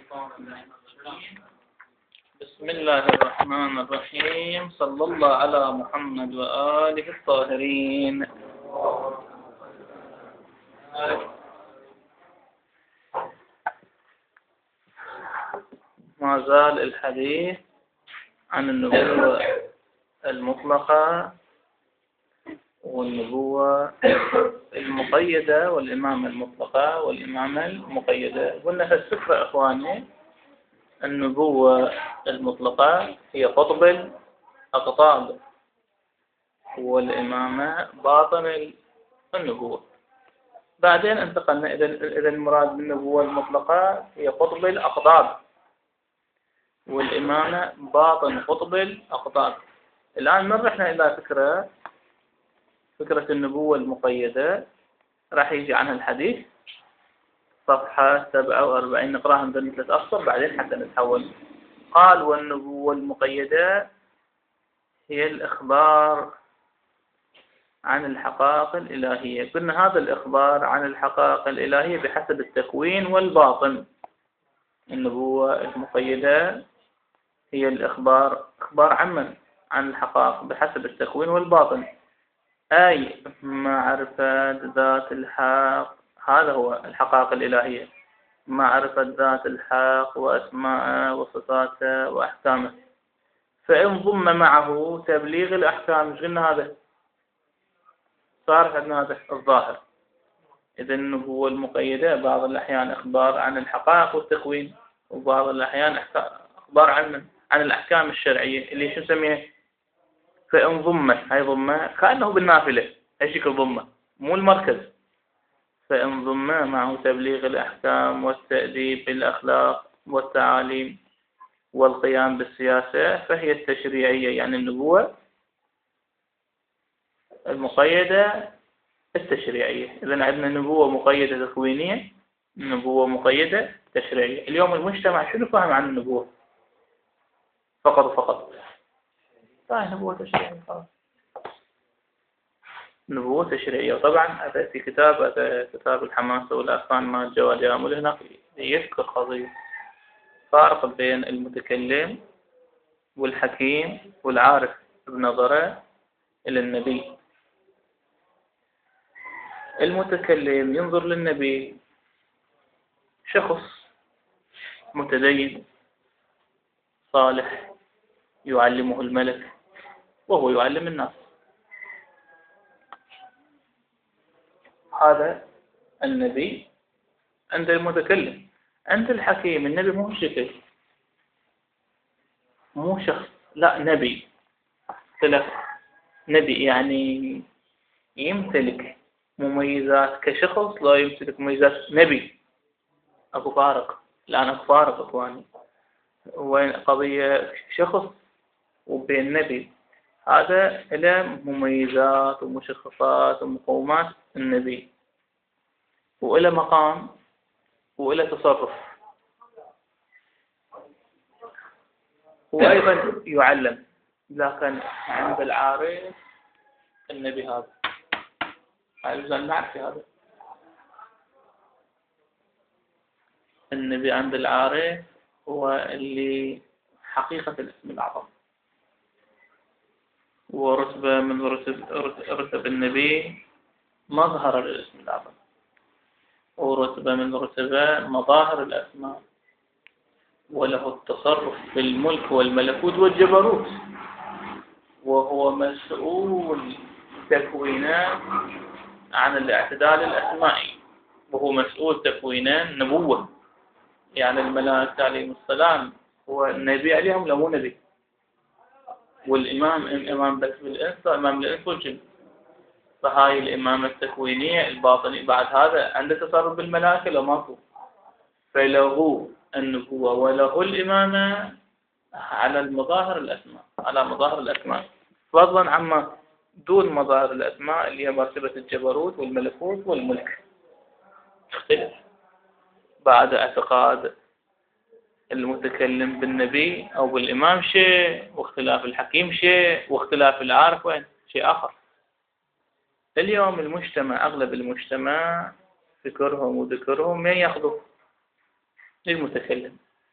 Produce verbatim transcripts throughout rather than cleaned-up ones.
الشيطان الرجيم. بسم الله الرحمن الرحيم. صلى الله على محمد وآله الطاهرين. ما زال الحديث عن النبوة المطلقة والنبوة المقيدة والإمامة المطلقة والإمامة المقيدة. قلنا في السفرة إخواني النبوة المطلقة هي قطب الأقطاب، والإمامة باطن النبوة. بعدين انتقلنا إذا إذا المراد بالنبوة المطلقة هي قطب الأقطاب، والإمامة باطن قطب الأقطاب. الآن من رحنا إلى فكرة فكرة النبوة المقيدة، راح يجي عنها الحديث صفحة سبعة وأربعين، نقراها من ثلاث أسطر بعدين حتى نتحول. قال: والنبوة المقيدة هي الإخبار عن الحقائق الإلهية. قلنا هذا الإخبار عن الحقائق الإلهية بحسب التكوين والباطن. النبوة المقيدة هي الإخبار إخبار عمن عن الحقائق بحسب التكوين والباطن، أي معرفة ذات الحق. هذا هو الحقائق الإلهية، معرفة ذات الحق وأسماءه وصفاته وأحكامه. فإن ضم معه تبليغ الأحكام، مش قلنا هذا صار عندنا هذا الظاهر. إذا النبوة المقيدة بعض الأحيان إخبار عن الحقائق والتكوين، وبعض الأحيان إخبار عن عن الأحكام الشرعية اللي شو نسميها. فإن ضمة، هاي ضمة كأنه بالنافلة، أي شكل ضمة مو المركز. فإن ضمة معه تبليغ الأحكام والتأديب بالأخلاق والتعاليم والقيام بالسياسة فهي التشريعية. يعني النبوة المقيدة التشريعية. إذن عندنا نبوة مقيدة تكوينية، نبوة مقيدة تشريعية. اليوم المجتمع شنو فاهم عن النبوة؟ فقط وفقط فاهم نبوة تشريعية خلاص، نبوة تشريعية. وطبعا هذا في كتاب هذا كتاب الحماسة والأفان مال جواد يامل، هناك يذكر قضية فارق بين المتكلم والحكيم والعارف بنظره إلى النبي. المتكلم ينظر للنبي شخص متدين صالح يعلمه الملك وهو يعلم الناس. هذا النبي عند المتكلم. عند الحكيم النبي مو شكل، مو شخص، لا نبي. ثلاث نبي يعني يمتلك مميزات كشخص، لا يمتلك مميزات نبي. أكو فارق الآن، أكو فارق إخواني. وين قضية شخص وبين نبي، هذا له مميزات ومشخصات ومقومات النبي، وإلى مقام وإلى تصرف، وأيضا يعلم. لكن عند العارف النبي هذا عايزنا نعرف هذا النبي عند العارف هو اللي حقيقة الاسم الأعظم، ورتبة من رتب, رتب النبي مظهر الاسم الأعظم، ورتبة من رتبة مظاهر الأسماء، وله التصرف في الملك والملكوت والجبروت، وهو مسؤول تكوينا عن الاعتدال الأسمائي، وهو مسؤول تكوينا نبوة. يعني الملائكة عليهم السلام هو النبي عليهم لو نبي، والإمام إمام بس بالإنس وإمام الإنس والجن. فهاي الإمامة التكوينية الباطنية. بعد هذا عنده تصرف بالملائكة لو ماكو، فله النبوة وله الإمامة على المظاهر الأسماء، على مظاهر الأسماء، فضلا عما دون مظاهر الأسماء اللي هي مرتبة الجبروت والملكوت والملك. تختلف بعد اعتقاد المتكلم بالنبي أو بالإمام شيء، واختلاف الحكيم شيء، واختلاف العارف وين شيء آخر. اليوم المجتمع، أغلب المجتمع فكرهم وذكرهم من يأخذوا للمتكلم.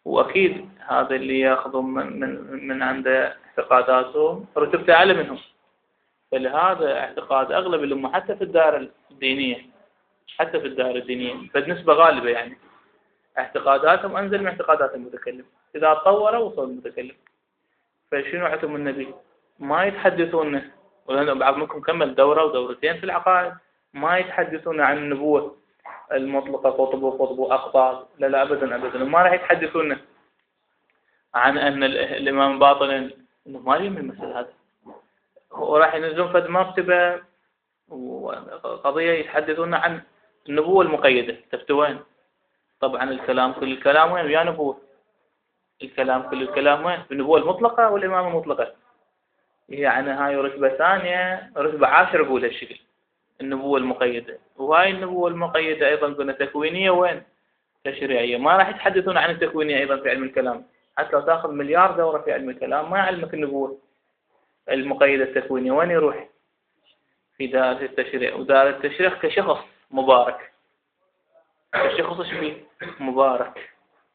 وأكيد هذا اللي يأخذون من من من عنده اعتقاداتهم رتبته أعلى منهم. فلهذا اعتقاد أغلب الأمة حتى في الدائرة الدينية حتى في الدائرة الدينية بالنسبة غالبة يعني اعتقاداتهم أنزل من اعتقادات المتكلم. إذا تطوروا وصل المتكلم. فشنو عتم النبي؟ ما يتحدثون، ولأن بعض منكم كمل دورة ودورتين في العقائد، ما يتحدثون عن النبوة المطلقة قطب وقطب وأقطاب، لا لا أبدا أبدا. وما راح يتحدثون عن أن الإمام باطل، إنه ما يهم المثل هذا. وراح ينزلون فد مرتبة وقضية يتحدثون عن النبوة المقيدة. تفتوين؟ طبعا الكلام كل الكلام وين؟ ويا نبوة. الكلام كل الكلام وين؟ بالنبوة المطلقة والإمامة المطلقة. يعني هاي رتبة ثانية، رتبة عاشرة بقول هالشكل، النبوة المقيدة. وهاي النبوة المقيدة أيضا قلنا تكوينية وين؟ تشريعية. ما راح يتحدثون عن التكوينية أيضا في علم الكلام. حتى لو تأخذ مليار دورة في علم الكلام ما يعلمك النبوة المقيدة التكوينية. وين يروح؟ في دائرة التشريع. ودائرة التشريع كشخص مبارك. كشخص ايش فيه؟ مبارك.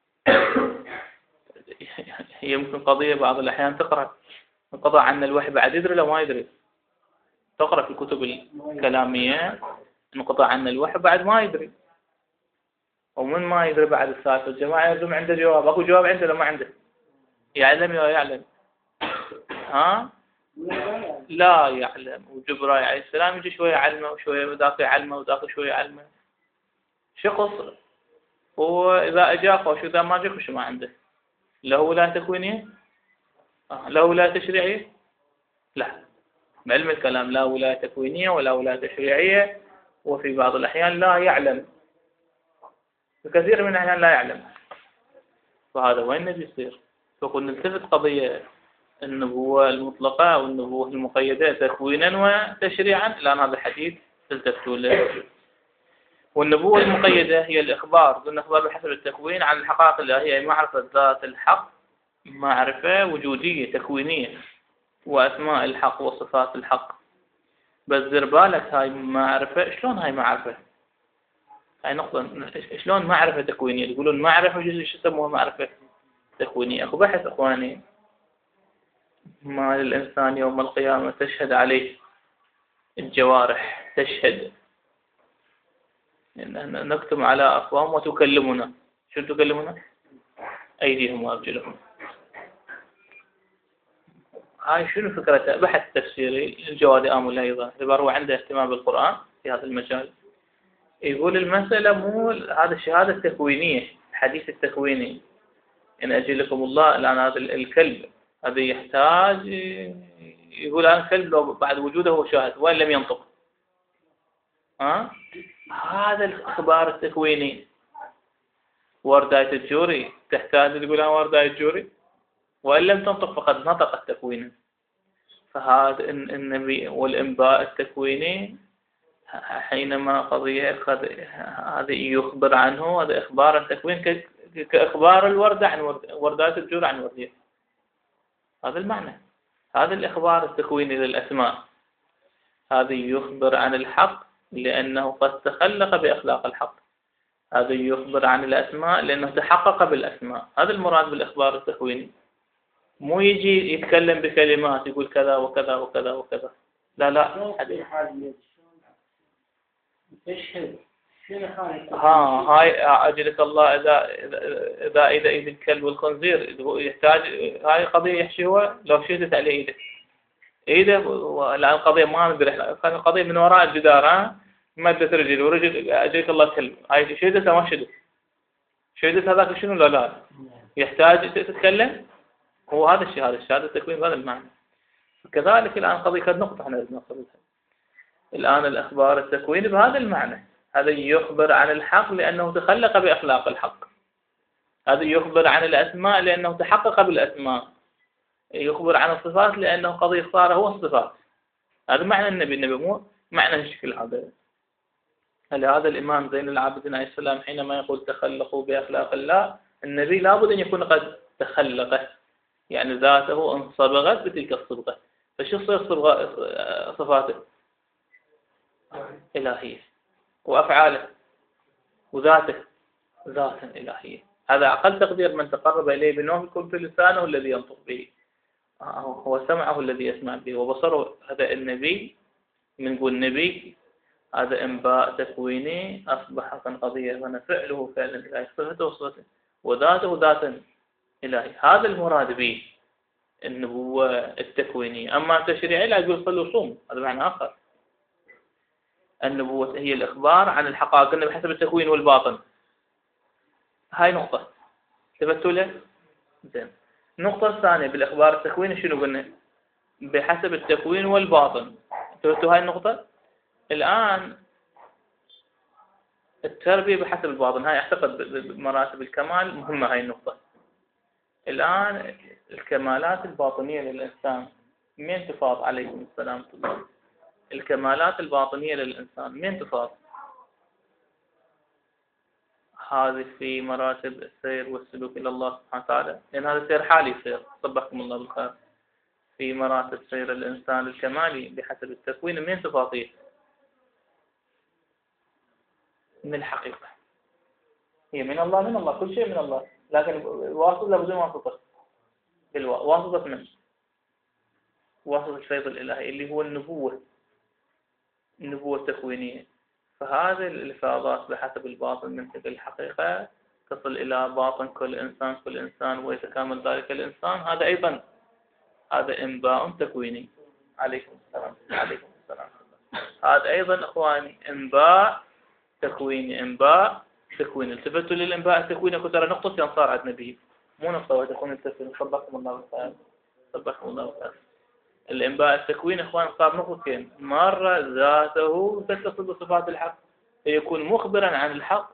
يمكن قضية بعض الأحيان تقرأ انقطع عن الوحي بعد يدري لو ما يدري. تقرأ في الكتب الكلامية انقطع عن الوحي بعد ما يدري. ومن ما يدري بعد السالفة الجماعة يلزم عنده جواب. أكو جواب عنده لو ما عنده؟ يعلم يا يعلم؟ ها؟ لا يعلم. وجبرائيل عليه السلام يجي شوية علمه وشوية ذاك يعلمه وذاك شوية علمه. شخص. وإذا أجاك وشو إذا ما أجاك وشو ما عنده؟ له ولاية تكوينية؟ له ولاية تشريعية؟ لا. بعلم الكلام لا ولاية تكوينية ولا ولاية تشريعية. وفي بعض الأحيان لا يعلم. في كثير من الأحيان لا يعلم. فهذا وين نبي يصير؟ فقلنا نلتفت قضية النبوة المطلقة أو النبوة المقيدة تكوينا وتشريعا، لأن هذا الحديث تلتفتوا له. والنبوة المقيدة هي الإخبار، قلنا إخبار بحسب التكوين عن الحقائق الإلهية، هي معرفة ذات الحق، معرفة وجودية تكوينية، وأسماء الحق وصفات الحق. بس دير بالك هاي معرفة، شلون هاي معرفة؟ هاي نقطة، شلون معرفة تكوينية؟ يقولون معرفة وجزء شو يسموها معرفة تكوينية. أخو بحث أخواني. ما للإنسان يوم القيامة تشهد عليه الجوارح، تشهد إن نكتم على أفواههم وتكلمنا. شو تكلمنا؟ أيديهم وأرجلهم. هاي شنو فكرته؟ بحث تفسيري الجوادي آمل أيضا، إذا هو عنده اهتمام بالقرآن في هذا المجال. يقول المسألة مو هذا الشهادة التكوينية، الحديث التكويني، إن أجي لكم الله الآن هذا الكلب هذا يحتاج، يقول الآن الكلب لو بعد وجوده هو شاهد وإن لم ينطق. ها؟ هذا الإخبار التكويني. ورداية الجوري تحتاج تقول أنا ورداية الجوري وإن لم تنطق فقد نطقت تكوينا. فهذا النبي والإنباء التكويني حينما قضية هذا يخبر عنه، هذا إخبار التكوين كإخبار الوردة عن وردات الجور عن وردية. هذا المعنى. هذا الإخبار التكويني للأسماء. هذا يخبر عن الحق لأنه قد تخلق بأخلاق الحق. هذا يخبر عن الأسماء لأنه تحقق بالأسماء. هذا المراد بالإخبار التكويني. مو يجي يتكلم بكلمات يقول كذا وكذا وكذا وكذا. لا لا. تشهد شنو حالك؟ ها هاي أجلك الله إذا إذا إذا إذا الكلب والخنزير يحتاج، هاي قضية يحشي هو لو شهدت عليه إيده إيده الآن قضية ما ندري إحنا قضية من وراء الجدار. ها مادة رجل ورجل أجلك الله كلب، هاي شهدت ما شهدت؟ شهدت هذاك شنو؟ لا لا يحتاج تتكلم. هو هذا الشيء، هذا الشهادة التكوين بهذا المعنى. كذلك الآن قضية كانت نقطة احنا لازم نقصدها. الآن الأخبار التكوين بهذا المعنى. هذا يخبر عن الحق لأنه تخلق بأخلاق الحق. هذا يخبر عن الأسماء لأنه تحقق بالأسماء. يخبر عن الصفات لأنه قضية صار هو الصفات. هذا معنى النبي. النبي مو معنى الشكل هذا. هذا الإمام زين العابدين عليه السلام حينما يقول تخلقوا بأخلاق الله، النبي لابد أن يكون قد تخلقه، يعني ذاته انصبغت بتلك الصبغة. فشو تصير صفاته؟ إلهية. وأفعاله وذاته ذاتا إلهية. هذا أقل تقدير، من تقرب إليه بالنوم يكون في لسانه الذي ينطق به، هو سمعه الذي يسمع به، وبصره. هذا النبي، من نقول نبي هذا إنباء تكويني أصبح حقا قضية، وأنا فعله فعلا إلهي، صفته صفته، وذاته ذاتا إلهي. هذا المراد به النبوة التكوينية. أما التشريعي لا يقول صلوا صوم، هذا معنى آخر. النبوة هي الإخبار عن الحقائق، قلنا بحسب التكوين والباطن. هاي نقطة ثبتوا له؟ زين. النقطة الثانية بالإخبار التكويني شنو قلنا؟ بحسب التكوين والباطن. ثبتوا هاي النقطة؟ الآن التربية بحسب الباطن، هاي أعتقد بمراتب الكمال مهمة هاي النقطة. الآن الكمالات الباطنية للإنسان من تفاض عليكم السلام الله، الكمالات الباطنية للإنسان من تفاض؟ هذه في مراتب السير والسلوك إلى الله سبحانه وتعالى، لأن هذا سير حالي يصير، صبحكم الله بالخير. في مراتب سير الإنسان الكمالي بحسب التكوين من تفاضيه؟ من الحقيقة، هي من الله، من الله، كل شيء من الله، لكن واسطة لابد من واسطة، واسطة من واسطة الفيض الإلهي اللي هو النبوة، النبوة التكوينية. فهذه الإفاضات بحسب الباطن من تلك الحقيقة تصل إلى باطن كل إنسان، كل إنسان ويتكامل ذلك الإنسان. هذا أيضا هذا إنباء تكويني. عليكم السلام. عليكم السلام. هذا أيضا إخواني إنباء تكويني، إنباء تكويني. التفتوا للإنباء التكويني أكو ترى نقطة ينصار عندنا به، مو نقطة وتكون التفسير. صبحكم الله بالخير، صبحكم الله بالخير. الإنباء التكويني إخوان صار نقطتين، مرة ذاته تتصل بصفات الحق فيكون مخبرا عن الحق،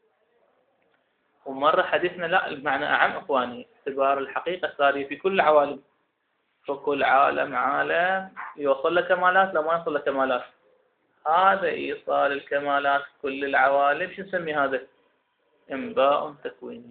ومرة حديثنا لا، المعنى أعم إخواني، اعتبار الحقيقة السارية في كل العوالم. فكل عالم عالم يوصل لكمالات، لا ما يوصل لكمالات. هذا إيصال الكمالات كل العوالم شو نسمي هذا؟ إنباء تكويني.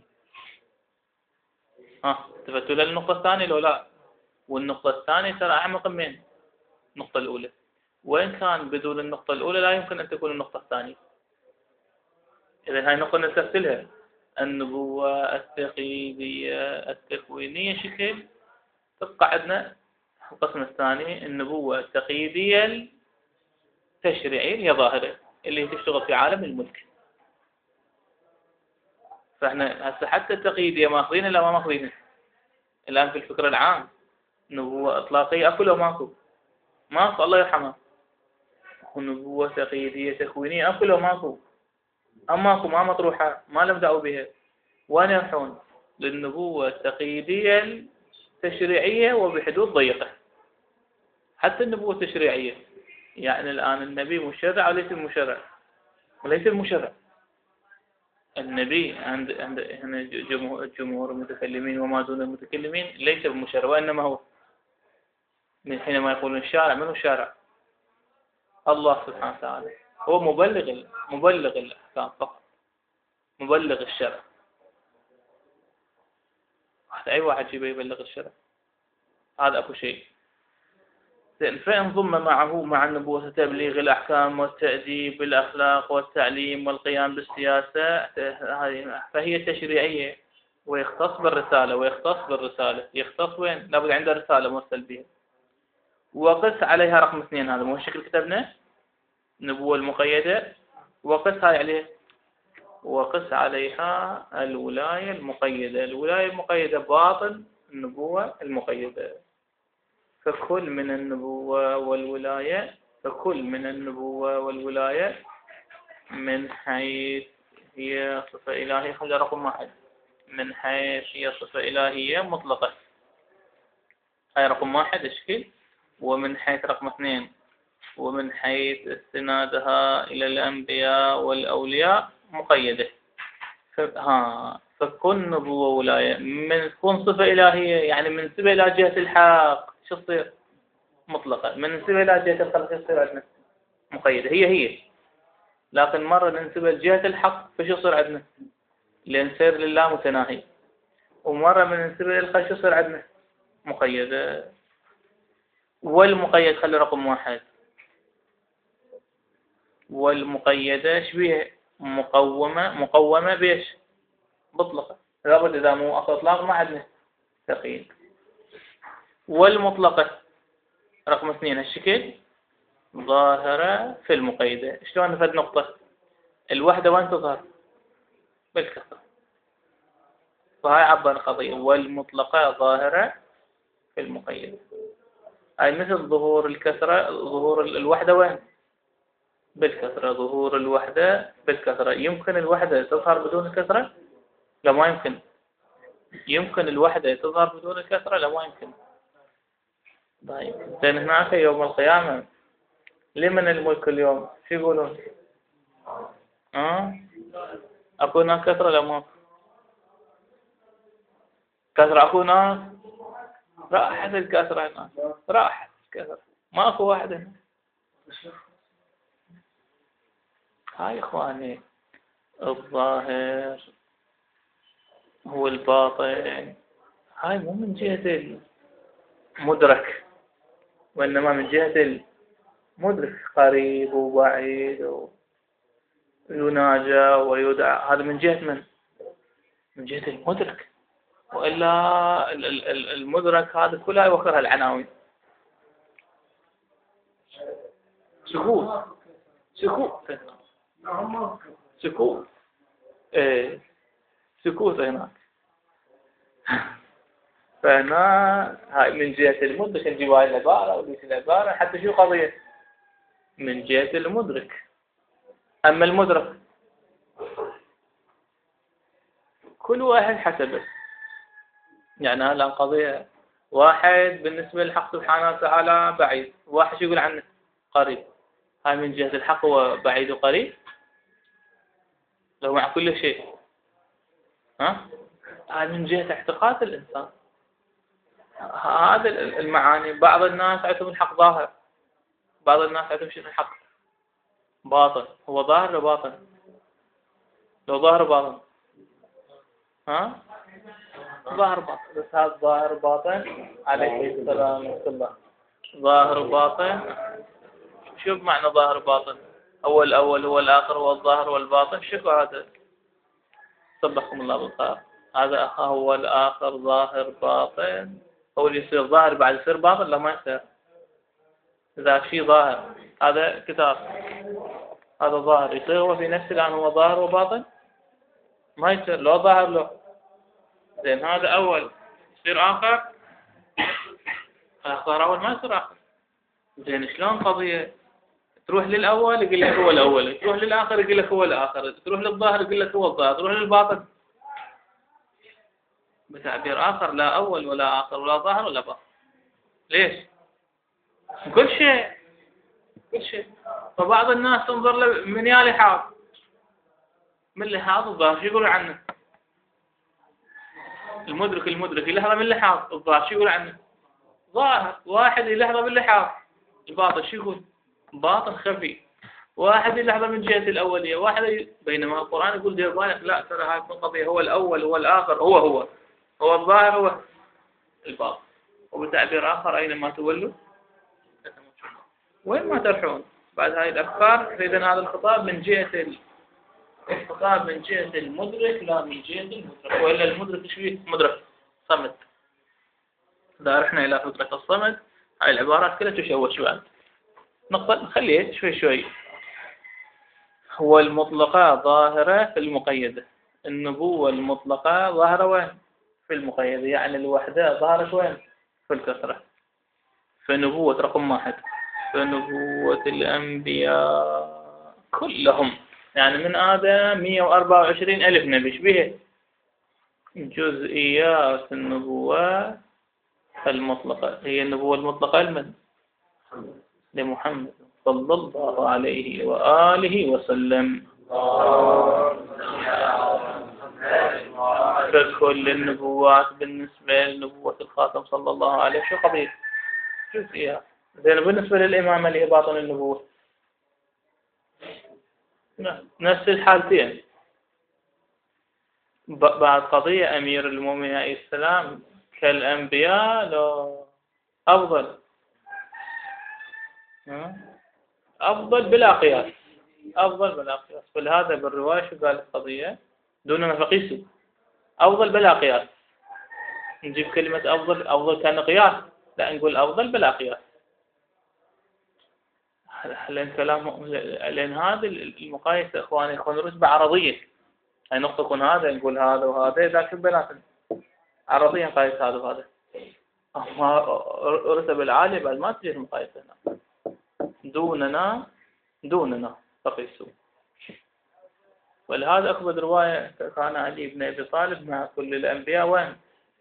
ها تفتوا للنقطة الثانية لو لا؟ والنقطة الثانية ترى أعمق من النقطة الأولى، وإن كان بدون النقطة الأولى لا يمكن أن تكون النقطة الثانية. إذا هاي النقطة نستغلها، النبوة التقييدية التكوينية شكل. تبقى عندنا القسم الثاني النبوة التقييدية التشريعية، هي ظاهرة اللي تشتغل في عالم الملك. فإحنا هسه حتى التقييدية ماخذينها لا ما ماخذينها الآن في الفكر العام. نبوة إطلاقية أكو لو ماكو؟ ماكو، الله يرحمه. ونبوة تقييدية تكوينية أكو لو ماكو؟ أما ماكو، ما مطروحة، ما لم دعوا بها. وين يروحون؟ للنبوة التقييدية التشريعية وبحدود ضيقة. حتى النبوة التشريعية يعني الآن النبي مشرع وليس المشرع، وليس المشرع. النبي عند عند هنا جمهور المتكلمين وما دون المتكلمين ليس بمشرع، وإنما هو من حينما يقولون الشارع، من هو الشارع؟ الله سبحانه وتعالى، هو مبلغ مبلغ الأحكام فقط، مبلغ الشرع. هذا أي واحد يبي يبلغ الشرع، هذا أكو شيء. فإن ضم معه مع النبوة تبليغ الأحكام والتأديب بالأخلاق والتعليم والقيام بالسياسة، فهي تشريعية ويختص بالرسالة، ويختص بالرسالة يختص وين؟ لابد عنده رسالة مرسل بها. وقس عليها رقم اثنين، هذا مو شكل كتبنا النبوة المقيدة، وقس هاي عليه، وقس عليها الولاية المقيدة. الولاية المقيدة باطن النبوة المقيدة. فكل من النبوة والولاية فكل من النبوة والولاية من حيث هي صفة إلهية، خلي رقم واحد، من حيث هي صفة إلهية مطلقة، هاي رقم واحد اشكل. ومن حيث رقم اثنين، ومن حيث استنادها إلى الأنبياء والأولياء مقيدة. ها فكل نبوة ولاية من تكون صفة إلهية، يعني من نسبة إلى جهة الحق شو تصير؟ مطلقة. من نسبة إلى جهة الخلق يصير عندنا مقيدة، هي هي. لكن مرة ننسبة لجهة الحق فشو يصير عندنا؟ لنسير لله متناهي. ومرة من ننسبة للخلق شو يصير عندنا؟ مقيدة. والمقيد خلي رقم واحد، والمقيدة شبيه مقومة، مقومة بيش؟ مطلقة. لابد إذا مو أصل إطلاق ما عندنا تقييد. والمطلقة رقم اثنين هالشكل ظاهرة في المقيدة. شلون نفد نقطة؟ الوحدة وين تظهر؟ بالكسرة. فهاي عبر القضية والمطلقة ظاهرة في المقيدة. أي مثل ظهور الكسرة، ظهور الوحدة وين؟ بالكسرة. ظهور الوحدة بالكسرة. يمكن الوحدة تظهر بدون الكسرة؟ لا ما يمكن. يمكن الوحدة تظهر بدون الكسرة؟ لا ما يمكن. طيب زين هناك يوم القيامة لمن الملك اليوم؟ شو يقولون؟ أه؟ أكو هناك كسرة لا ما كسرة؟ أكو هناك راحت الكسرة هناك، راحت الكسرة، ما أكو واحد هنا. هاي إخواني الظاهر هو الباطن، هاي مو من جهة المدرك وإنما من جهة المدرك، قريب وبعيد ويناجى ويدعى، هذا من جهة من؟ من جهة المدرك. وإلا المدرك هذا كلها يوخرها العناوين. سكوت سكوت سكوت ايه سكوت هناك. فهنا هاي من جهة المدرك نجيب هاي العبارة وليس العبارة حتى شو قضية؟ من جهة المدرك. أما المدرك كل واحد حسبه. يعني هلا قضية واحد بالنسبة للحق سبحانه وتعالى بعيد، واحد شو يقول عنه؟ قريب. هاي من جهة الحق هو بعيد وقريب لو مع كل شيء. ها؟ هاي من جهة اعتقاد الإنسان. هذا المعاني. بعض الناس عندهم الحق ظاهر، بعض الناس عندهم شنو الحق باطن. هو ظاهر لو باطن؟ لو ظاهر باطن. ها؟ ظاهر باطن. بس هذا ظاهر باطن عليه السلام ورحمة الله. ظاهر باطن. شو بمعنى ظاهر باطن؟ هو الأول هو الآخر هو الظاهر والباطن. شو هذا؟ صبحكم الله بالخير. هذا هو الآخر ظاهر باطن. هو اللي يصير ظاهر بعد يصير باطن؟ لا ما يصير. إذا شيء ظاهر هذا كتاب، هذا ظاهر، يصير هو في نفس الآن هو ظاهر وباطن؟ ما يصير. لو ظاهر له زين هذا أول يصير آخر، آخر أول ما يصير آخر. زين شلون قضية؟ تروح للأول يقول لك هو الأول، تروح للآخر يقول لك هو الآخر، تروح للظاهر يقول لك هو الظاهر، تروح للباطن بتعبير آخر لا أول ولا آخر ولا ظاهر ولا باطن. ليش؟ كل شيء كل شيء. فبعض الناس تنظر له من يا لحاظ، من لحاظ الظاهر شو يقول عنه؟ المدرك المدرك يلحظه من لحاظ الظاهر شو يقول عنه؟ ظاهر. واحد يلحظه من لحاظ الباطن شو يقول؟ باطن خفي. واحد يلحظه من جهة الأولية، واحد ي... بينما القرآن يقول دير بالك لا ترى هاي القضية هو الأول هو الآخر هو هو هو الظاهر هو الباطن. وبتعبير آخر أينما تولوا وين ما ترحون. بعد هاي الأفكار إذا هذا الخطاب من جهة الخطاب من جهة المدرك لا من جهة المدرك. وإلا المدرك شو مدرك؟ صمد. إذا رحنا إلى فكرة الصمد هاي العبارات كلها تشوش بعد. نقطة نخليه شوي شوي. هو المطلقة ظاهرة في المقيدة. النبوة المطلقة ظاهرة وين؟ في المقيدة. يعني الوحدة ظاهرة وين؟ في الكسرة. فنبوة رقم واحد، فنبوة الأنبياء كلهم، يعني من آدم مئة وأربعة وعشرين ألف نبي شبيه جزئيات النبوة المطلقة. هي النبوة المطلقة لمن؟ لمحمد صلى الله عليه وآله وسلم. فكل النبوات بالنسبة لنبوة الخاتم صلى الله عليه شو قضية؟ جزئيات. زين بالنسبة للإمامة اللي هي باطن النبوة نفس الحالتين. بعد قضية أمير المؤمنين عليه السلام كالأنبياء لو أفضل أفضل بلا قياس، أفضل بلا قياس. فلهذا بالرواية شو قال القضية؟ دون ما فقيسوا أفضل بلا قياس. نجيب كلمة أفضل، أفضل كان قياس، لا نقول أفضل بلا قياس. لأن كلام لأن هذا المقايسة إخواني يكون رتبة عرضية، هاي نقطة يكون هذا نقول هذا وهذا، لكن بيناتهم عرضيا نقايس هذا وهذا. أما رتب العالية بعد ما تجي المقايسة هنا، دوننا دوننا فقيسوا. ولهذا أكبر رواية كان علي بن أبي طالب مع كل الأنبياء وين؟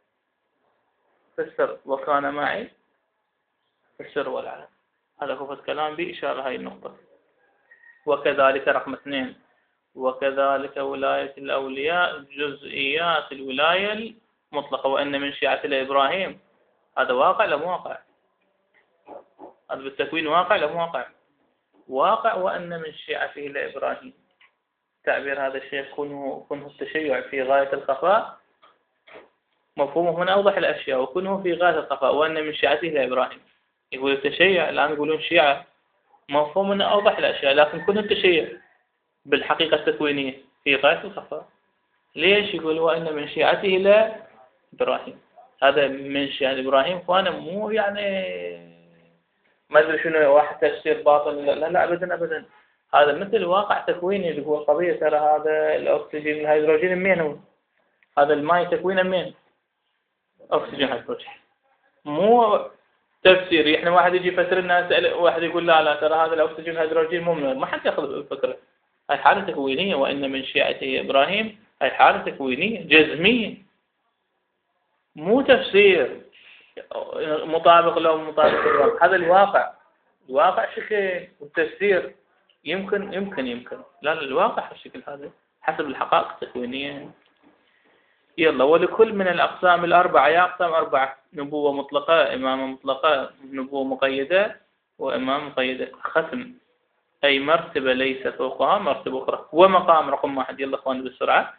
فسر وكان معي في السر والعلن. هذا كفة كلام بإشارة هاي النقطة. وكذلك رقم اثنين، وكذلك ولاية الأولياء جزئيات الولاية المطلقة، وأن من شيعة إبراهيم. هذا واقع لا مو واقع؟ هذا بالتكوين واقع لا مو واقع؟ واقع. وأن من شيعته لإبراهيم، تعبير هذا الشيخ كونه كونه التشيع في غاية الخفاء، مفهومه هنا أوضح الأشياء. وكونه في غاية الخفاء وأن من شيعته لإبراهيم، يقول التشيع الآن يقولون شيعة، مفهوم هنا أوضح الأشياء، لكن كونه التشيع بالحقيقة التكوينية في غاية الخفاء. ليش يقول وأن من شيعته لإبراهيم؟ هذا من شيعة إبراهيم فأنا مو يعني ما أدري شنو واحد تفسير باطل، لا لا أبدا أبدا. هذا مثل واقع تكويني اللي هو قضية، ترى هذا الأكسجين الهيدروجين منين هو؟ هذا الماء تكوينه منين؟ أكسجين هيدروجين، مو تفسيري. إحنا واحد يجي يفسر لنا يسأل واحد يقول لا لا ترى هذا الأكسجين الهيدروجين مو منين، ما حد يأخذ الفكرة. هاي حالة تكوينية. وإن من شيعته إبراهيم هاي حالة تكوينية جزمية، مو تفسير مطابق له مطابق له. هذا الواقع. الواقع شكل، والتفسير يمكن يمكن يمكن لا لا الواقع الشكل هذا حسب الحقائق التكوينية. يلا. ولكل من الأقسام الأربعة، يا أقسام أربعة: نبوة مطلقة، إمامة مطلقة، نبوة مقيدة، وإمامة مقيدة. ختم أي مرتبة ليس فوقها مرتبة أخرى. ومقام رقم واحد، يلا أخواني بالسرعة.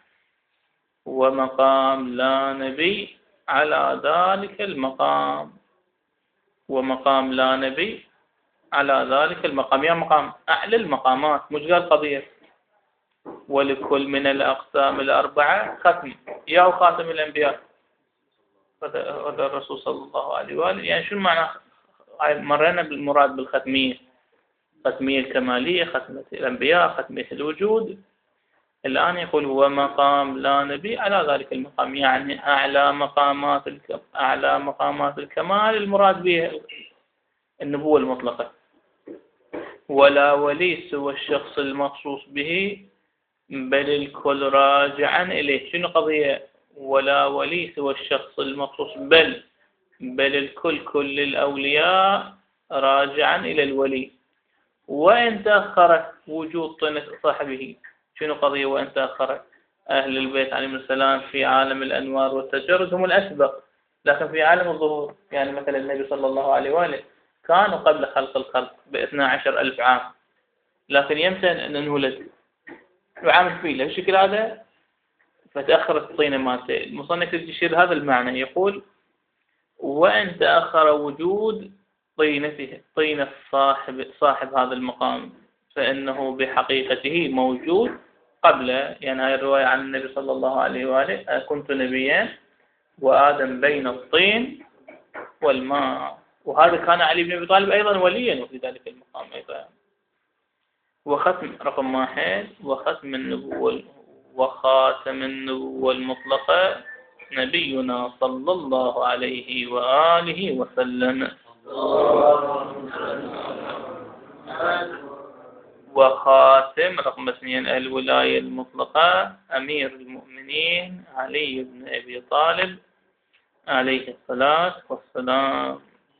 ومقام لا نبي على ذلك المقام، ومقام لا نبي على ذلك المقام، يا مقام أعلى المقامات، مش قال قضية. ولكل من الأقسام الأربعة ختم، يا خاتم الأنبياء، هذا الرسول صلى الله عليه وآله. يعني شو معنى؟ مرينا بالمراد بالختمية، ختمية الكمالية، ختمة الأنبياء، ختمية الوجود. الآن يقول ومقام لا نبي على ذلك المقام، يعني أعلى مقامات أعلى مقامات الكمال المراد به النبوة المطلقة. ولا ولي سوى الشخص المخصوص به، بل الكل راجعا إليه. شنو قضية ولا ولي سوى الشخص المخصوص؟ بل بل الكل كل الأولياء راجعا إلى الولي، وإن تأخر وجود طينة صاحبه. شنو قضية وإن تأخر؟ أهل البيت عليهم السلام في عالم الأنوار والتجرد هم الأسبق، لكن في عالم الظهور يعني مثلا النبي صلى الله عليه وآله كانوا قبل خلق الخلق باثنى عشر ألف عام، لكن يمتى أن نولد وعام الفيل بالشكل هذا، فتأخرت الطينة مالته. المصنف يشير هذا المعنى، يقول وإن تأخر وجود طينته، طينة صاحب صاحب هذا المقام، فإنه بحقيقته موجود قبل. يعني هاي الرواية عن النبي صلى الله عليه وآله: كنت نبيا وآدم بين الطين والماء. وهذا كان علي بن أبي طالب أيضا وليا في ذلك المقام أيضا. وختم رقم واحد، وختم النبوة وخاتم النبوة المطلقة نبينا صلى الله عليه وآله وسلم. وخاتم رقم اثنين الولاية المطلقة أمير المؤمنين علي بن أبي طالب عليه الصلاة والسلام.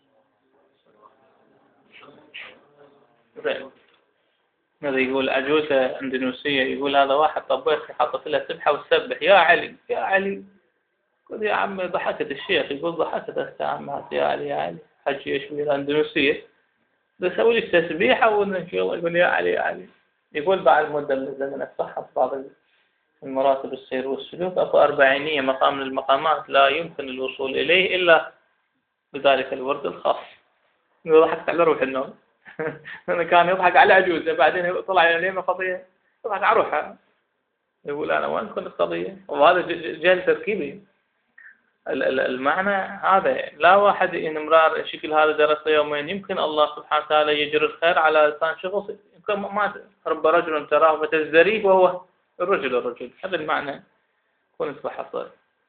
ماذا يقول عجوزة أندونيسية، يقول هذا واحد طبيخ حطت له سبحة وسبح يا علي يا علي. قل يا عم ضحكت الشيخ، يقول ضحكت يا عم يا علي يا علي حجي ايش بيه الأندونيسية بسوي لك تسبيحة ونشيل يقول يا علي يا علي. يقول بعد مدة من الزمن الصحة في بعض المراتب السير والسلوك أكو أربعينية مقام من المقامات لا يمكن الوصول إليه إلا بذلك الورد الخاص. ضحكت على روح النوم. أنا كان يضحك على عجوزة بعدين طلع عليه من قضية يضحك على روحها. يقول أنا وين كنت القضية؟ وهذا جهل تركيبي. المعنى هذا لا واحد إن امرار الشكل هذا درس يومين، يمكن الله سبحانه وتعالى يجري الخير على لسان شخص، يمكن ما رب رجل تراه فتزدريه وهو الرجل الرجل. هذا المعنى كون اصبح حصل.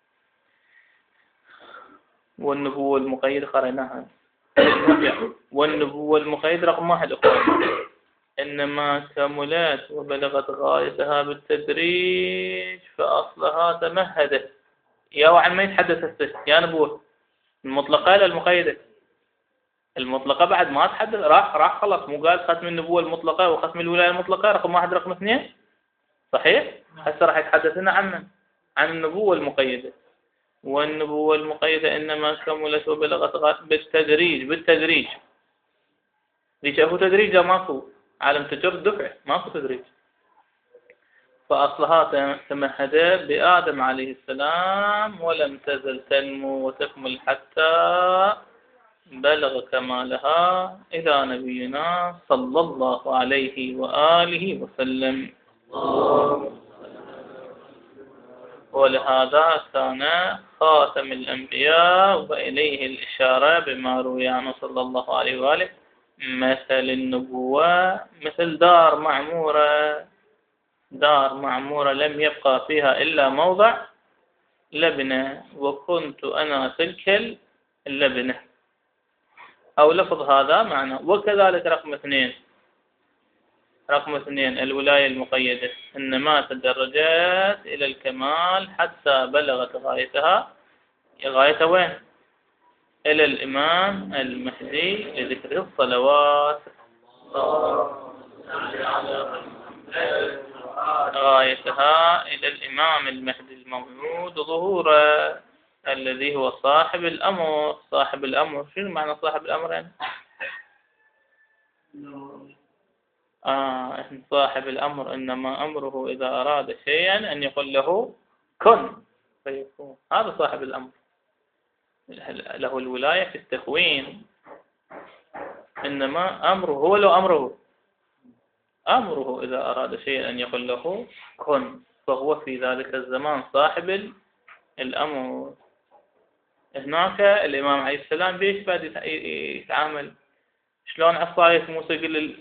والنبوة المقيدة قريناها. والنبوة المقيدة رقم واحد أخوان إنما كملت وبلغت غايتها بالتدريج فأصلها تمهدت. يا وعن ما يتحدث السه يا نبوة المطلقة لا المقيدة؟ المطلقة بعد ما تحدث راح راح خلص، مو قال ختم النبوة المطلقة وختم الولاية المطلقة رقم واحد رقم اثنين صحيح؟ هسه راح يتحدث لنا عن عن النبوة المقيدة. والنبوة المقيدة إنما كملت وبلغت غايتها بالتدريج بالتدريج. ليش أكو تدريج؟ لا ماكو، عالم تجر دفع ماكو تدريج. فأصلها تمهد بآدم عليه السلام ولم تزل تنمو وتكمل حتى بلغ كمالها إلى نبينا صلى الله عليه وآله وسلم. ولهذا كان خاتم الأنبياء وإليه الإشارة بما روي عنه صلى الله عليه وآله مثل النبوة مثل دار معمورة، دار معمورة لم يبقى فيها إلا موضع لبنة وكنت أنا تلك اللبنة. أو لفظ هذا معنى. وكذلك رقم اثنين رقم اثنين الولاية المقيدة إنما تدرجت إلى الكمال حتى بلغت غايتها. غايتها وين؟ إلى الإمام المهدي لذكر الصلوات. غايتها إلى الإمام المهدي الموعود ظهوره الذي هو صاحب الأمر. صاحب الأمر شنو معنى صاحب الأمر يعني؟ آه صاحب الأمر إنما أمره إذا أراد شيئا أن يقول له كن فيكون. هذا صاحب الأمر، له الولاية في التكوين. إنما أمره هو لو أمره أمره إذا أراد شيئا أن يقول له كن، فهو في ذلك الزمان صاحب الأمر. هناك الإمام عليه السلام بيش بعد يتعامل شلون عصاية موسى يقول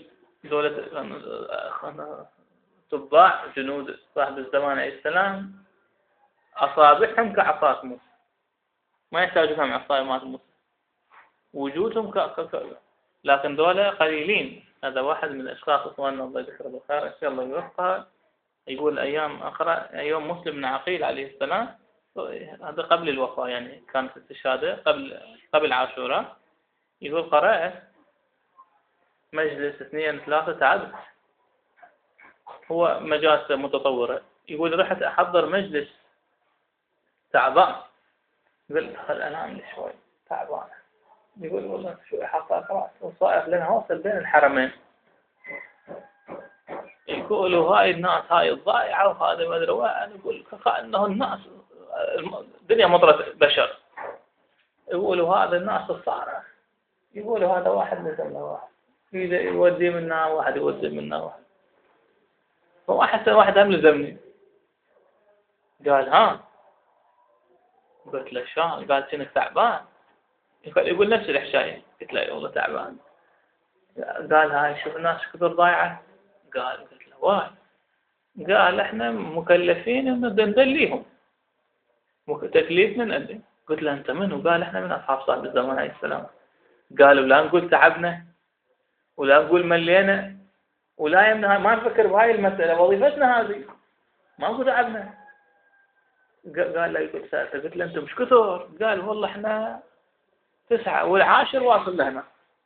دولة تباع جنود صاحب الزمان عليه السلام أصابعهم كعصاة موسى، ما يحتاجون عصاية مات موسى، وجودهم ك... ك... لكن دولة قليلين. هذا واحد من الأشخاص إخواننا الله يذكره بالخير إن شاء الله يوفقه، يقول أيام أخرى أيام مسلم بن عقيل عليه السلام، هذا قبل الوفاة يعني كانت استشهاده قبل قبل عاشوراء، يقول قرأت مجلس اثنين ثلاثة تعبت، هو مجالسه متطورة، يقول رحت أحضر مجلس تعبان، قلت خل أنام لي شوي تعبان، يقول والله شوي حتى أقرأ وصائف لنا واصل بين الحرمين، يقولوا هاي الناس هاي الضائعة وهذا ما أدري وين، يقول كأنه الناس الدنيا مطرة بشر، يقولوا هذا الناس الصارة، يقولوا هذا واحد مثل واحد إذا يودي منا واحد يودي منا واحد، فواحد واحد هم لزمني قال ها، قلت له شلون؟ قال شنك تعبان؟ يقول نفس الحشاية، قلت له والله تعبان، قال هاي شوف الناس كثر ضايعة، قال قلت له واي، قال احنا مكلفين ان ندليهم تكليفنا نأدي، قلت له انت منو؟ قال احنا من اصحاب صاحب الزمان عليه السلام، قالوا لا نقول تعبنا ولا نقول ملينا ولا يمنا ما نفكر بهاي المسألة، وظيفتنا هذه ما نقول تعبنا. قال لا يقول سألت، قلت له انتم مش كثر؟ قال والله احنا تسعة والعاشر واصل لهنا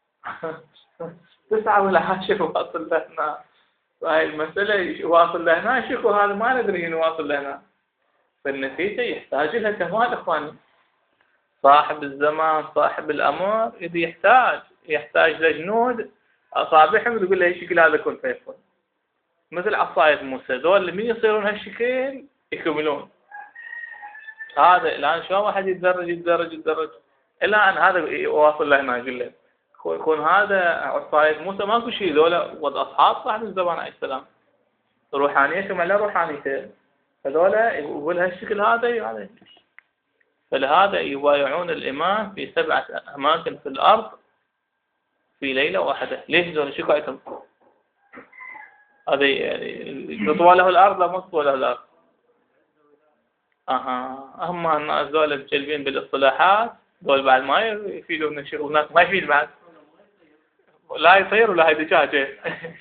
تسعة والعاشر واصل لهنا، هاي المسألة واصل لهنا شكو هذا ما ندري انه واصل لهنا، فالنتيجة يحتاج لها كمال اخواني، صاحب الزمان صاحب الامر اذا يحتاج يحتاج لجنود اصابعهم تقول له الشكل هذا كن فيكون، مثل عصاية موسى ذول من يصيرون هالشكل يكملون. هذا الان شلون واحد يتدرج يتدرج يتدرج الى ان هذا واصل لهنا، اقول له يكون هذا عصاية موسى ماكو شيء، ذولا وضع اصحاب صاحب الزمان عليه السلام روحانيتهم على روحانيته، هذولا يقول هالشكل هذا هذا. فلهذا يبايعون الإمام في سبعة أماكن في الأرض في ليلة واحدة. ليش ذولا شو قاعدهم؟ هذا يعني تطوى له الأرض لا ما تطوى له الأرض. أها أهم الناس ذولا مجلبين بالاصطلاحات ذول بعد ما يفيدون الشيخ هناك ما يفيد بعد. لا يطير ولا هي دجاجة.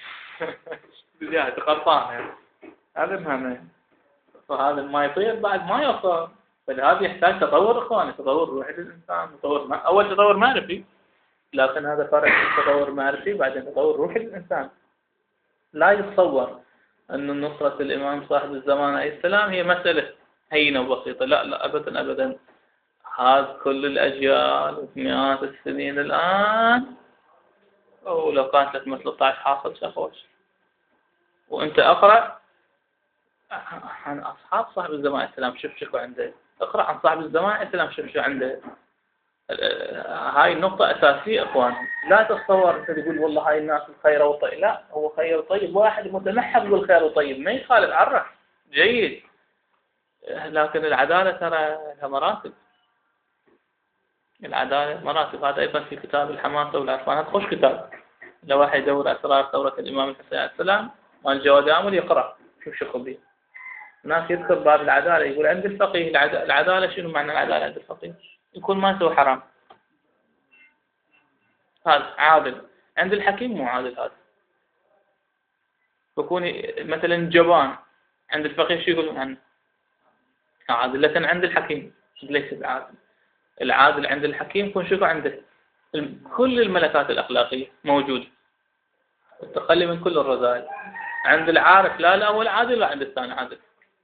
دجاجة قرطان يعني. هذا مهم. فهذا ما يطير بعد ما يوصل. فلهذا يحتاج تطور إخواني، تطور روحي للإنسان، تطور ما... أول تطور معرفي، لكن هذا فرق تطور معرفي بعدين تطور روحي للإنسان. لا يتصور أن نصرة الإمام صاحب الزمان عليه السلام هي مسألة هينة وبسيطة، لا لا أبدا أبدا. هذا كل الأجيال ومئات السنين الآن، ولو كانت لك مثل ثلاثة عشر حاصل شخوش. وأنت أقرأ عن أصحاب صاحب الزمان عليه السلام، شوف شكو عنده. اقرأ عن صاحب الزمان عليه السلام، شوف شو عنده. هاي النقطة أساسية أخوان. لا تتصور أنت تقول والله هاي الناس الخير وطيب، لا، هو خير طيب، واحد متمحض بالخير وطيب ما يخالف، عرف جيد. لكن العدالة ترى لها مراتب. العدالة مراتب. هذا أيضا في كتاب الحماسة والعرفان، هذا خوش كتاب. لو واحد يدور أسرار ثورة الإمام الحسين عليه السلام مال جواد عامل يقرأ شوف شو خبيه. الناس يذكر باب العدالة، يقول عند الفقيه العدالة. شنو معنى العدالة عند الفقيه؟ يكون ما يسوي حرام، هذا عادل. عند الحكيم مو عادل، هذا يكون مثلا جبان. عند الفقيه شو يقولون عنه؟ عادل. لكن عند الحكيم ليس بعادل. العادل عند الحكيم يكون شو عنده؟ كل الملكات الأخلاقية موجودة، التخلي من كل الرذائل. عند العارف لا لا، هو العادل وعند الثاني عادل.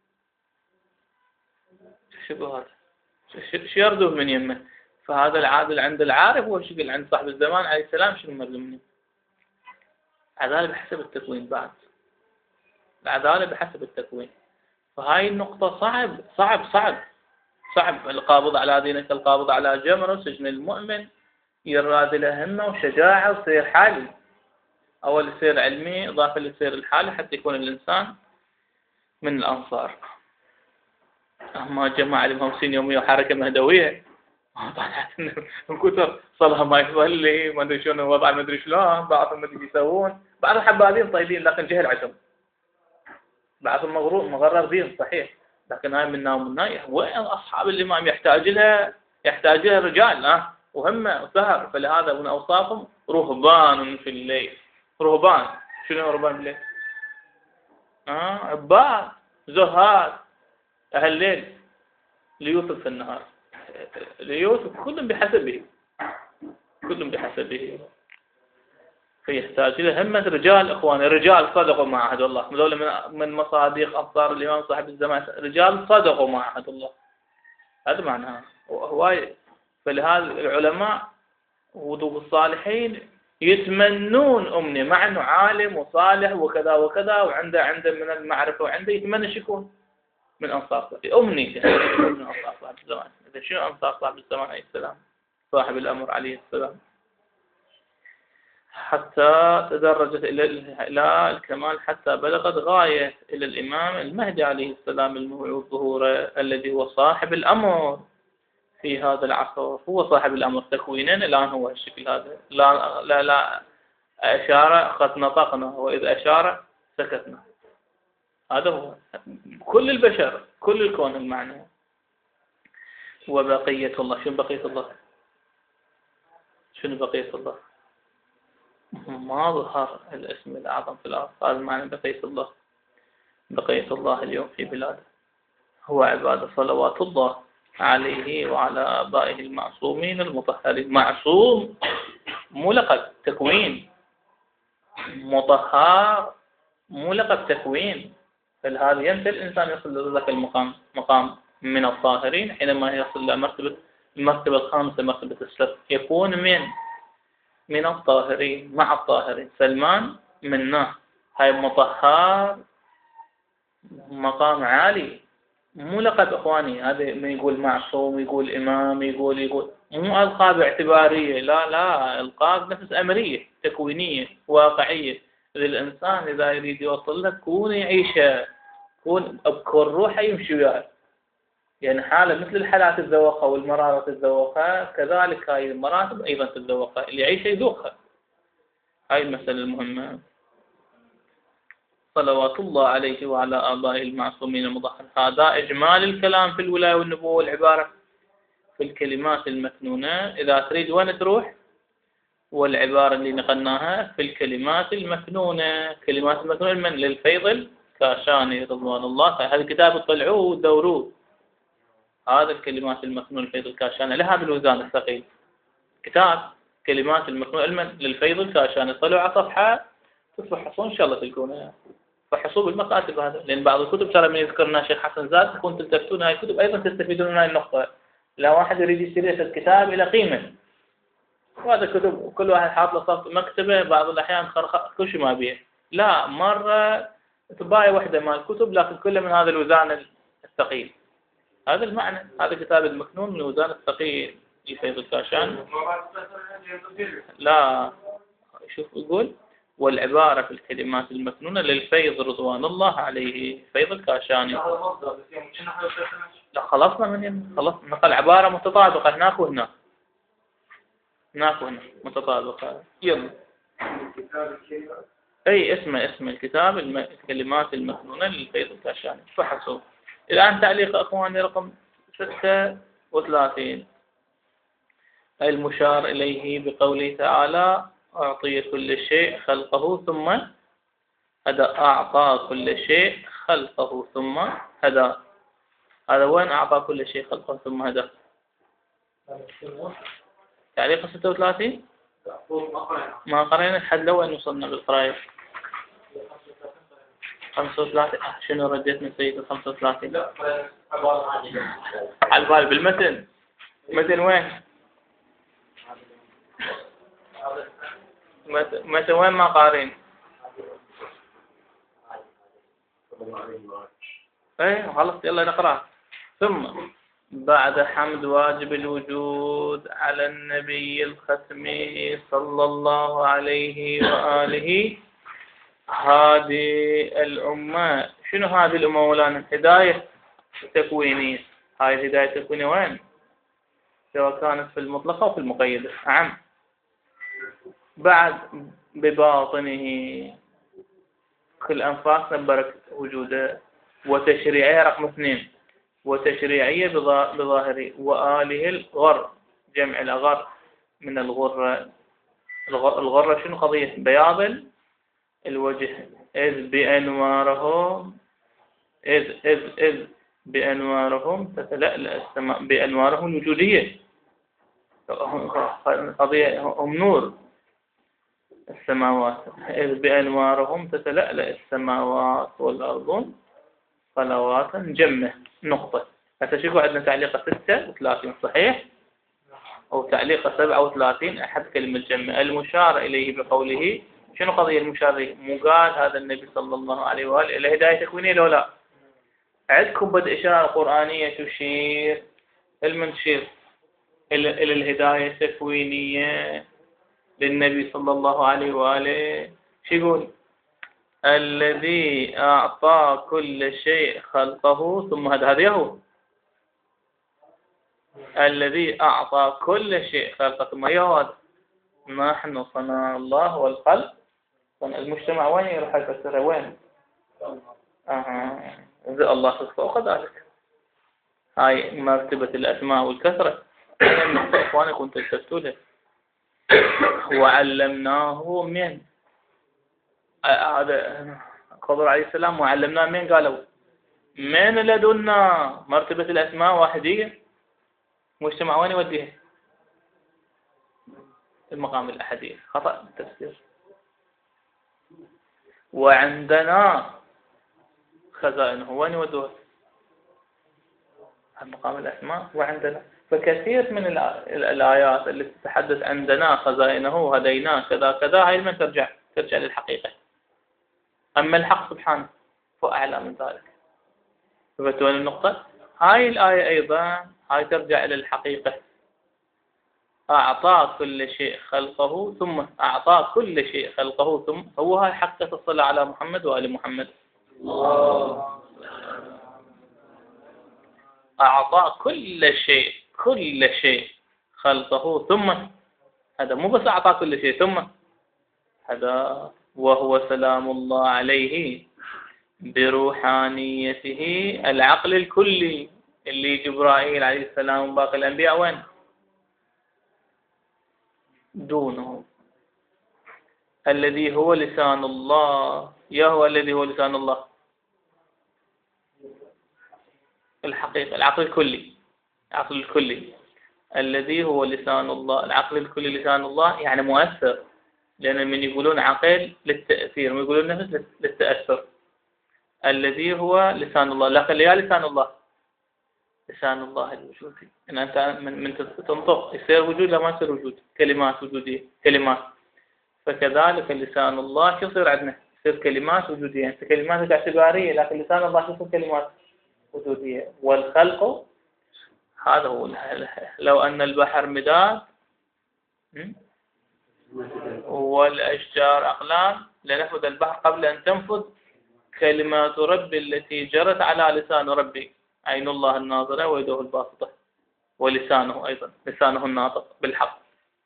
شو هذا؟ شو يرضوه من يمه؟ فهذا العادل عند العارف هو شكل عند صاحب الزمان عليه السلام شنو مرضو منه؟ العدالة بحسب التكوين بعد. العدالة بحسب التكوين. فهاي النقطة صعب صعب صعب صعب. القابض على دينك القابض على جمره، سجن المؤمن، يراد له همة وشجاعة وسير حالي. أول يصير علمي إضافة للسير الحالي حتى يكون الإنسان من الأنصار. أما جماعة لهم خمسين يومية وحركة مهدوية طلعت من كثر صلها ما يصلي ما أدري شلون الوضع ما أدري شلون، بعضهم ما أدري يسوون، بعض الحبابين طيبين لكن جهل عندهم، بعضهم مغرور مغرر دين صحيح، لكن هاي منا ومنا. وين أصحاب الإمام يحتاج لها يحتاج لها رجال ها وهمة وسهر. فلهذا من أوصافهم رهبان في الليل. رهبان شنو رهبان بالليل؟ آه عباد زهاد أهل الليل، ليوسف في النهار. ليوسف كلهم بحسبه كلهم بحسبه. فيحتاج إلى همة رجال إخواني، رجال صدقوا مع عهد الله. هذول من من مصادق أنصار الإمام صاحب الزمان، رجال صدقوا مع عهد الله. هذا معناها هواي. فلهذا العلماء وذو الصالحين يتمنون أمنية، مع أنه عالم وصالح وكذا وكذا وعنده عنده من المعرفة وعنده يتمنى شكون من أنصار صاحب أمني من أنصار صاحب الزمان. إذا شنو أنصار صاحب الزمان عليه السلام؟ صاحب الأمر عليه السلام. حتى تدرجت إلى الكمال حتى بلغت غاية إلى الإمام المهدي عليه السلام الموعود ظهوره، الذي هو صاحب الأمر في هذا العصر. هو صاحب الأمر تكوينا الآن هو الشكل هذا. لا لا لا أشار قد نطقنا، وإذا أشار سكتنا. هذا هو كل البشر كل الكون المعنى. وبقية الله. شنو بقية الله؟ شنو بقية الله؟ ما ظهر الاسم الأعظم في الأرض. هذا معنى بقية الله. بقية الله اليوم في بلاده هو عبادة صلوات الله عليه وعلى آبائه المعصومين المطهرين. معصوم مو لقب تكوين، مطهر مو لقب تكوين. فلهذا ينتهي الإنسان يصل لذلك المقام مقام من الطاهرين حينما يصل إلى مرتبة المرتبة الخامسة مرتبة السر، يكون من من الطاهرين مع الطاهرين. سلمان منا هاي مطهر مقام عالي، مو لقب إخواني. هذا من يقول معصوم يقول إمام يقول يقول مو ألقاب اعتبارية، لا لا، ألقاب نفس أمرية تكوينية واقعية للإنسان إذا يريد يوصل لها تكون يعيشها يكون بكل روحه يمشي وياه. يعني حالة مثل الحالات تتذوقها والمرارة تتذوقها، كذلك هاي المراتب أيضا تتذوقها، اللي يعيشها يذوقها. هاي المسألة المهمة. صلوات الله عليه وعلى آبائه المعصومين المطهرين. هذا إجمال الكلام في الولاية والنبوة والعبارة في الكلمات المكنونة. إذا تريد وين تروح؟ والعبارة اللي نقلناها في الكلمات المكنونة. كلمات المكنونة من للفيض الكاشاني رضوان الله. هذا الكتاب طلعوه ودوروه. هذا الكلمات المكنونة الفيض الكاشاني لها بالوزان الثقيل. كتاب كلمات المكنونة المن للفيض الكاشاني. طلعوا على صفحة تفحصون إن شاء الله تلقونها. فحصوا بالمكاتب هذا، لأن بعض الكتب ترى من يذكرنا شيخ حسن زاد تكون تلتفتون هاي الكتب أيضا تستفيدون من هاي النقطة. لا واحد يريد يشتري الكتاب إلى قيمة، وهذا كتب كل واحد حاط له صف مكتبه، بعض الأحيان كل شيء ما بيه. لا، مرة تبايع واحدة مال الكتب لكن كلها من هذا الوزان الثقيل. هذا المعنى. هذا كتاب المكنون من الوزان الثقيل لفيض الكاشان. لا، شوف يقول والعبارة في الكلمات المكنونة للفيض رضوان الله عليه فيض الكاشاني. لا خلصنا من هنا، خلص نقل عبارة متطابقة هناك وهناك، هناك وهناك متطابقة. يلا. أي اسمه اسم الكتاب الكلمات المكنونة للفيض الكاشاني. فحصوا. الآن تعليق أخواني رقم ستة وثلاثين. المشار إليه بقوله تعالى أعطي كل شيء خلقه ثم هدى. أعطى كل شيء خلقه ثم هدى. هذا وين أعطى كل شيء خلقه ثم هدى؟ تعليق ستة وثلاثين ما قرينا حد لو أن وصلنا بالقراية. خمسة وثلاثين شنو رديت من سيد الخمسة وثلاثين؟ على البال بالمتن. متن وين؟ متى وين ما قارين؟ ايه خلص يلا نقرأ. ثم بعد حمد واجب الوجود على النبي الختم صلى الله عليه وآله هذه الأمة. شنو هذه الأمة مولانا؟ هداية تكوينية. هاي الهداية التكوينية وين؟ سواء كانت في المطلقة أو في المقيدة. نعم. بعد بباطنه كل أنفاس نبرك وجوده. وتشريعية رقم اثنين. وتشريعية بظاهره. وآله الغر جمع الأغر من الغرة. الغرة شنو قضية؟ بياض الوجه. إذ بأنوارهم إذ إذ إذ بأنوارهم تتلألأ السماء. بأنوارهم الوجودية قضية هم نور السماوات. إذ بأنوارهم تتلألأ السماوات والأرض صلوات جمة. نقطة. هسه شوفوا عندنا تعليقة ستة وثلاثين صحيح؟ أو تعليقة سبعة وثلاثين أحد كلمة جمة. المشار إليه بقوله. شنو قضية المشار إليه؟ مو قال هذا النبي صلى الله عليه وآله إلى هداية تكوينية لو لا؟ عندكم بدء إشارة قرآنية تشير المن تشير إلى إلى الهداية التكوينية للنبي صلى الله عليه وآله. شو يقول؟ الذي أعطى كل شيء خلقه ثم هدى. هذا هو الذي أعطى كل شيء خلقه ثم هذا. نحن صنع الله والخلق. المجتمع وين يروح يفسره؟ وين؟ آه. إذا الله فوق ذلك. هاي مرتبة الأسماء والكثرة. هاي النقطة إخواني كنت تلتفتوا له. وعلمناه من هذا خضر عليه السلام. وعلمناه من قالوا من لدنا. مرتبة الأسماء واحدية. مجتمع وين يوديها؟ المقام الأحدية. خطأ التفسير. وعندنا خزائنه وين يودوها؟ مقام الأسماء. وعندنا فكثير من الآيات اللي تتحدث عندنا خزائنه وهديناه كذا كذا هاي من ترجع ترجع للحقيقة. أما الحق سبحانه فأعلى من ذلك. فهمتوا النقطة؟ هاي الآية أيضا هاي ترجع إلى الحقيقة. أعطى كل شيء خلقه ثم أعطى كل شيء خلقه ثم هو هاي حقيقة الصلاة على محمد وآل محمد. الله أعطى كل شيء كل شيء خلقه ثم، هذا مو بس أعطى كل شيء ثم هذا، وهو سلام الله عليه بروحانيته العقل الكلي اللي جبرائيل عليه السلام وباقي الأنبياء وين؟ دونه، الذي هو لسان الله. يا هو الذي هو لسان الله؟ الحقيقة، العقل الكلي، العقل الكلي الذي هو لسان الله. العقل الكلي لسان الله يعني مؤثر، لأن من يقولون عقل للتأثير ويقولون نفس للتأثر. الذي هو لسان الله، لكن يا لسان الله، لسان الله الوجودي، إن أنت من, من تنطق يصير وجود لا ما يصير وجود، كلمات وجودية، كلمات. فكذلك لسان الله شو يصير عندنا؟ يصير كلمات وجودية. أنت كلماتك اعتبارية، لكن لسان الله شو يصير كلمات وجودية. والخلق هذا هو. لو أن البحر مداد والأشجار أقلام لنفذ البحر قبل أن تنفذ كلمات ربي التي جرت على لسان ربي. عين الله الناظرة ويده الباسطة، ولسانه أيضا، لسانه الناطق بالحق.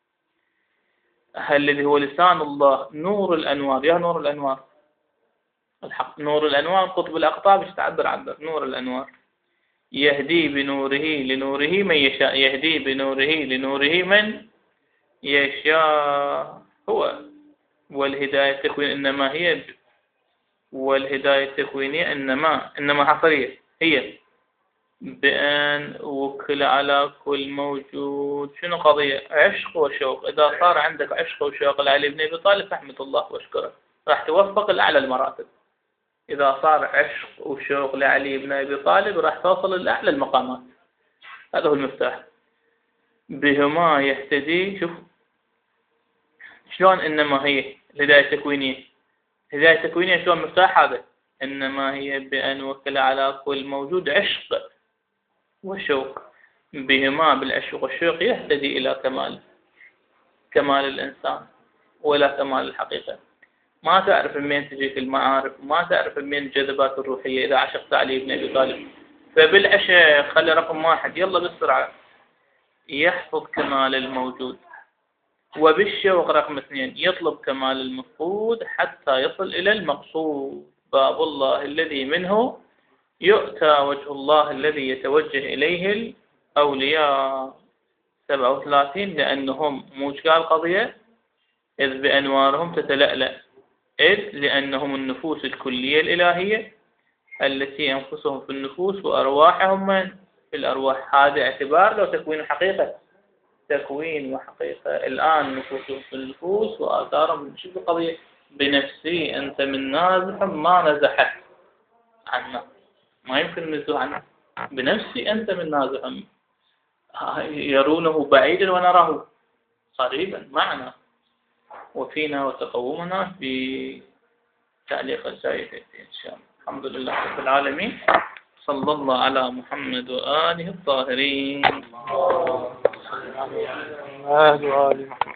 الذي هو لسان الله نور الأنوار. يا نور الأنوار الحق، نور الأنوار قطب الأقطاب، ايش تعبر عبر نور الأنوار. يهدي بنوره لنوره من يشاء، يهدي بنوره لنوره من يشاء. هو والهداية التكوين إنما هي، والهداية التكوينية إنما إنما حصرية، هي بأن وكل على كل موجود. شنو قضية؟ عشق وشوق. إذا صار عندك عشق وشوق لعلي بن أبي طالب فاحمد الله واشكره، راح توفق لأعلى المراتب. إذا صار عشق وشوق لعلي بن أبي طالب راح توصل لأعلى المقامات. هذا هو المفتاح. بهما يهتدي. شوف شلون إنما هي الهداية التكوينية. الهداية التكوينية شلون مفتاح هذا؟ إنما هي بأن وكل على كل موجود عشق وشوق. بهما بالعشق والشوق يهتدي إلى كمال كمال الإنسان وإلى كمال الحقيقة. ما تعرف من تجيك المعارف، ما تعرف من الجذبات الروحية إذا عشقت علي بن أبي طالب. فبالعشق خلي رقم واحد يلا بالسرعة يحفظ كمال الموجود، وبالشوق رقم اثنين يطلب كمال المفقود حتى يصل إلى المقصود. باب الله الذي منه يؤتى وجه الله الذي يتوجه إليه الأولياء. سبعة وثلاثين لأنهم موج قال قضية إذ بأنوارهم تتلألأ، إذ لأنهم النفوس الكلية الإلهية التي أنفسهم في النفوس وأرواحهم من في الأرواح. هذا اعتبار لو تكوين حقيقة، تكوين وحقيقة. الآن نفوسهم في النفوس وآثارهم. شوف القضية بنفسي أنت من نازح ما نزحت عنا، ما يمكن نزوح عنه. بنفسي أنت من نازح يرونه بعيدا ونراه قريبا معنا، وفينا وتقومنا في تعليق الزايد إن شاء الله. الحمد لله رب العالمين. صلى الله على محمد وآله الطاهرين.